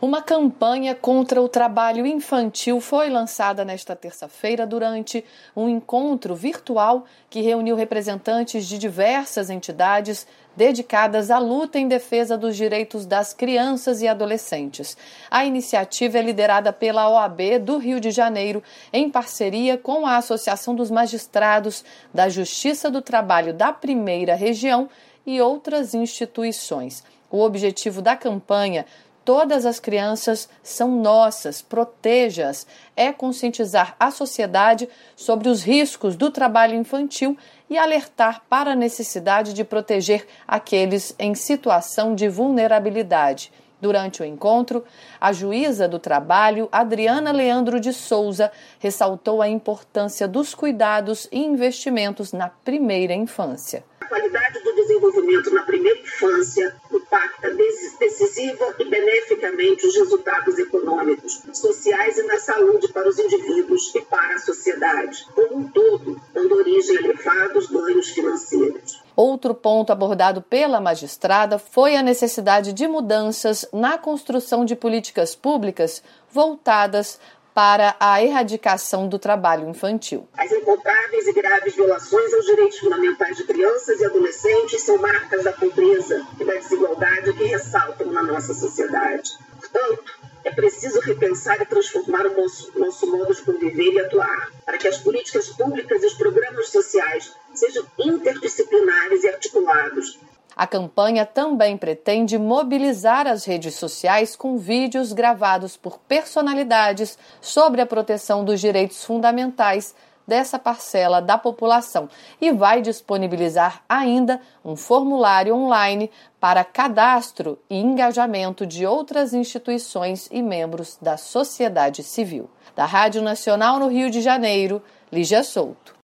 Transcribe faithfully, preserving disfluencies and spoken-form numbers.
Uma campanha contra o trabalho infantil foi lançada nesta terça-feira durante um encontro virtual que reuniu representantes de diversas entidades dedicadas à luta em defesa dos direitos das crianças e adolescentes. A iniciativa é liderada pela O A B do Rio de Janeiro, em parceria com a Associação dos Magistrados da Justiça do Trabalho da Primeira Região e outras instituições. O objetivo da campanha Todas as crianças são nossas, proteja-as, é conscientizar a sociedade sobre os riscos do trabalho infantil e alertar para a necessidade de proteger aqueles em situação de vulnerabilidade. Durante o encontro, a juíza do trabalho, Adriana Leandro de Souza, ressaltou a importância dos cuidados e investimentos na primeira infância. A qualidade do desenvolvimento na primeira infância impacta decisiva e beneficamente os resultados econômicos, sociais e na saúde para os indivíduos e para a sociedade como um todo, dando origem a elevados ganhos financeiros. Outro ponto abordado pela magistrada foi a necessidade de mudanças na construção de políticas públicas voltadas para a erradicação do trabalho infantil. As incontáveis e graves violações aos direitos fundamentais de crianças e adolescentes são marcas da pobreza e da desigualdade que ressaltam na nossa sociedade. Portanto, é preciso repensar e transformar o nosso, nosso modo de conviver e atuar, para que as políticas públicas e os programas sociais sejam interdisciplinares e articulados. A campanha também pretende mobilizar as redes sociais com vídeos gravados por personalidades sobre a proteção dos direitos fundamentais dessa parcela da população e vai disponibilizar ainda um formulário online para cadastro e engajamento de outras instituições e membros da sociedade civil. Da Rádio Nacional no Rio de Janeiro, Lígia Souto.